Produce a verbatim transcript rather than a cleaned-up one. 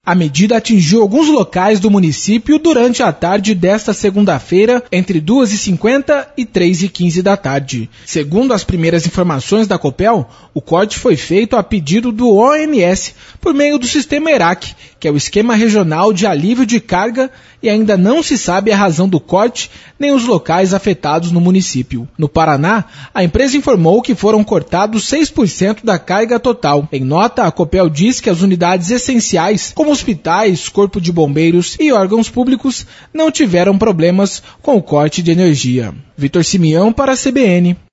A medida atingiu alguns locais do município durante a tarde desta segunda-feira, entre duas e cinquenta e três e quinze da tarde. Segundo as primeiras informações da Copel, o corte foi feito a pedido do O M S por meio do sistema ERAC, que é o Esquema Regional de Alívio de Carga, e ainda não se sabe a razão do corte nem os locais afetados no município. No Paraná, a empresa informou que foram cortados seis por cento da carga total. Em nota, a Copel diz que as unidades essenciais, como hospitais, corpo de bombeiros e órgãos públicos, não tiveram problemas com o corte de energia. Vitor Simeão para a C B N.